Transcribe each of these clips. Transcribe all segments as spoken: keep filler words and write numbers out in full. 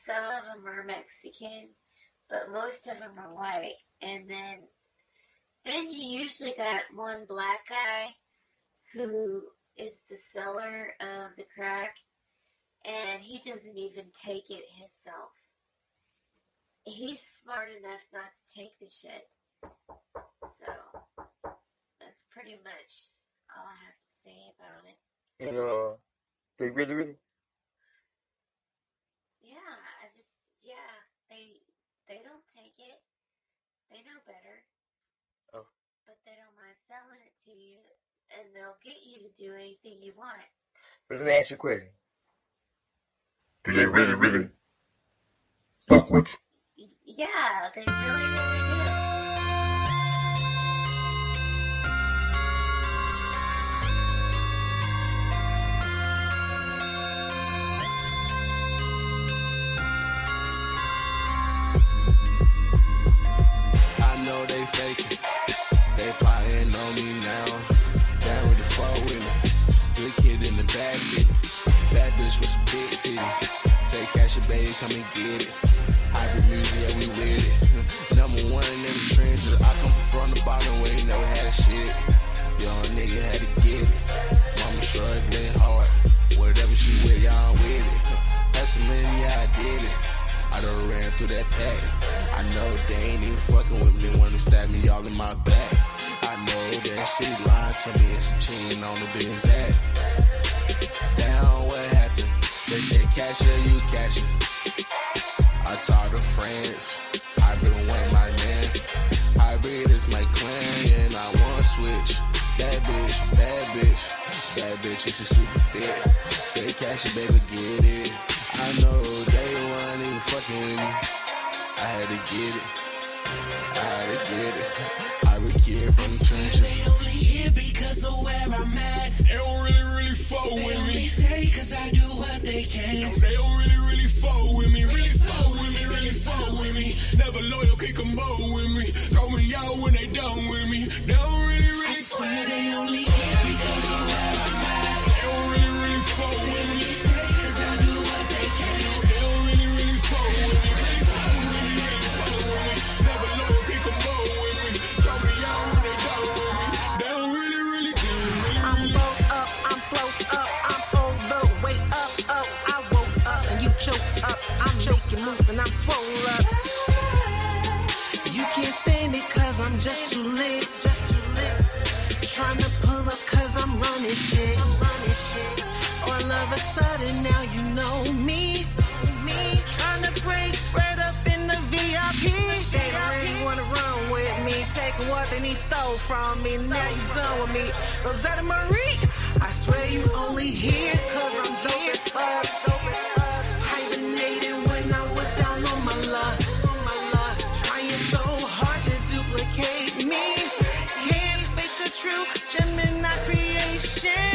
some of them are Mexican, but most of them are white. And then, then you usually got one black guy who is the seller of the crack, and he doesn't even take it himself. He's smart enough not to take the shit. So, that's pretty much all I have to say about it. And, uh, they really, really? Yeah, I just, yeah, they, they don't take it. They know better. Oh. But they don't mind selling it to you, and they'll get you to do anything you want. But let me ask you a question. Do they really, really fuck with you? Yeah, they really, really do. I know they faking. They plotting on me now. Down with the fall with me. Good kid in the backseat. Bad bitch with some big titties. Say cash it, baby, come and get it. Hybrid music, yeah, we with it. Number one in the trenches. I come from the bottom where you never had shit. Young nigga had to get it. Mama struggling hard. Whatever she with, y'all with it. Hustling, yeah, I did it. I done ran through that pack. I know they ain't even fucking with me. Wanna stab me all in my back. I know that she lied to me and she cheating on the business act. Down, what happened? They said cash it, you cash it. I talked to friends. I been with my man. Hybrid is my clan and I wanna switch. Bad bitch, bad bitch. Bad bitch, it's a super fit. Say cash it, baby, get it. I know they weren't even fucking with me. I had to get it. I had to get it. I would kid from the trenches. They only here because of where I'm at. They don't really, really fuck They with only me. stay cause I do what they can. They don't really, really fuck with me. Really fuck with me, really fuck with me. Never loyal, kick them out with me. Throw me out when they done with me. They don't really, really I swear they only here because of where I'm at. They don't really, really fuck They with only me. stay cause I do what they can. They don't really, really fuck with me. Really fuck with me, really fuck with me. Never loyal, kick them out with me. Throw me out when they done with me. They don't really, really do. Really, I'm really. both up, I'm close up, I'm all the way up, up. I woke up and you choked up. I'm making moves and I'm swole up. You can't stand it cause I'm just too lit, just too lit. Trying to pull up cause I'm running shit, I'm running shit. All of a sudden now you know me, me. Trying to break bread up in the V I P. They don't really wanna run with me, taking what they need stole from me. Now you done with me, Rosetta Marie. I swear you only here cause I'm dope as fuck, dope as fuck. Hibernating when I was down on my luck, on my luck. Trying so hard to duplicate me. Can't fake the true Gemini creation.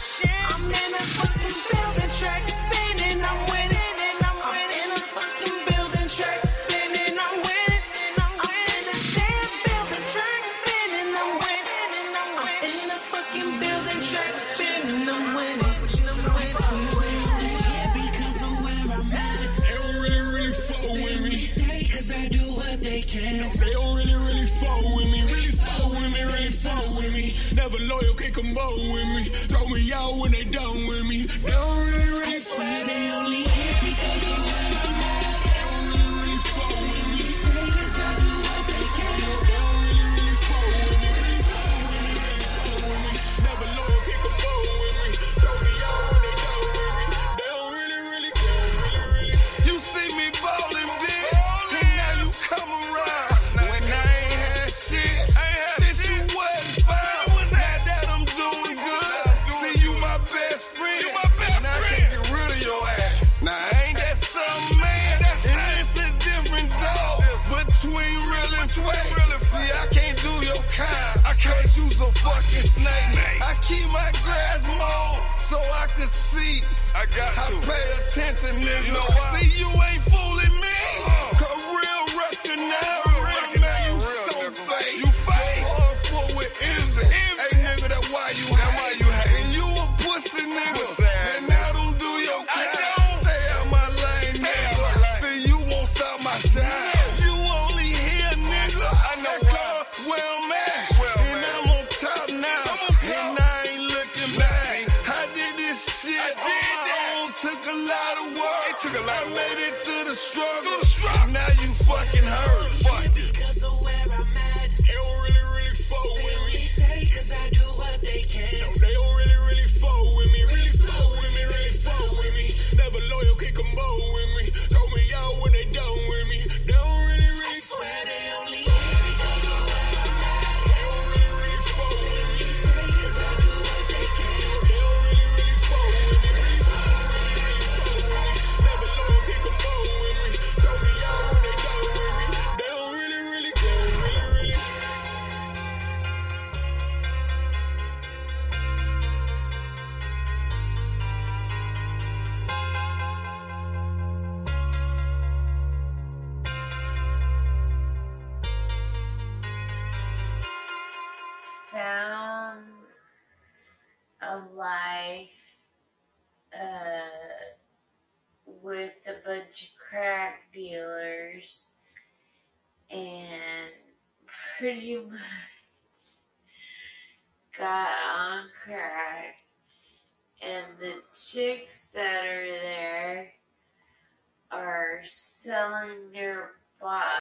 I'm in a fucking building track spinning, I'm winning. I'm in a fucking building track spinning, I'm winning. I'm in a damn building track spinning, I'm winning. I'm in a fucking building track spinning, I'm winning. I swear they only here because of where I'm at. They don't really, really fuck They with only me. stay cause I do what they can. They don't really, really fuck with me. Really fuck with me, really fuck with me. Never loyal, kick them out with me. Throw me out when they done with me. They don't really, I really swear they only here because of where I'm at. They don't really, really fuck They with me. only stay cause I do what they can. They don't really, really fuck with me. Really fuck with me, really fuck with me. Never loyal, kick them out with me. Throw me out when they done with me. They don't really, really, they don't really, really. You see me ballin', bitch, and now you come around. When I ain't had shit, this you wasn't found. Now that I'm doing good, see you my best friend. And I can't get rid of your ass. Now ain't that some man? And it's a different dog between real and fake. See, I can't do your kind, cause you's a fucking snake. I keep my grass mowed so I can see. I got I to. pay attention, nigga. You know why? See, you ain't fooling me. Cause real record now, Real real record now, now, you real so nigga. fake. You fake. Go hard for with envy. Hey, nigga, that's why you That's hate. why you hate. And you a pussy nigga. Pussy ass And I don't do your I kind. don't. Stay out my lane, Stay out nigga. my lane. I made it through the struggle, and now you fucking hurt. Fuck it. Because of where I'm at. They don't really, really fuck They with only me. stay cause I do what they can. No, they don't really, really fuck with me. Really fuck with me, really fuck with me. Never loyal, kick 'em both with me. Throw me out when they done with me. They don't really, I really fuck. swear they only here because of where I'm at. They don't really, really fuck They with me. only stay cause I do what they can. They don't really, really fuck with me. Really fuck with me, really fuck with me. Never loyal, kick 'em both with me. Throw me out when they done with me. They don't really, really, they don't really, really. Found a life uh, with a bunch of crack dealers and pretty much got on crack. And the chicks that are there are selling their bodies